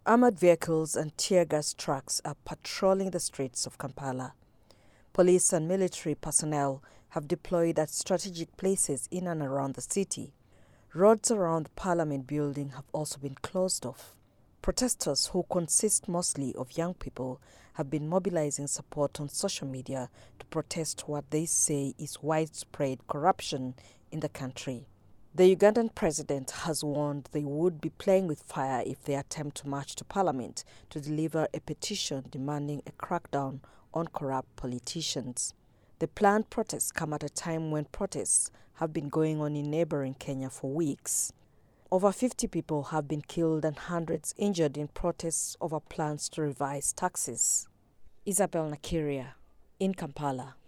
Armored vehicles and tear gas trucks are patrolling the streets of Kampala. Police and military personnel have deployed at strategic places in and around the city. Roads around the Parliament building have also been closed off. Protesters, who consist mostly of young people, have been mobilizing support on social media to protest what they say is widespread corruption in the country. The Ugandan president has warned they would be playing with fire if they attempt to march to Parliament to deliver a petition demanding a crackdown on corrupt politicians. The planned protests come at a time when protests have been going on in neighboring Kenya for weeks. Over 50 people have been killed and hundreds injured in protests over plans to revise taxes. Isabel Nakiria in Kampala.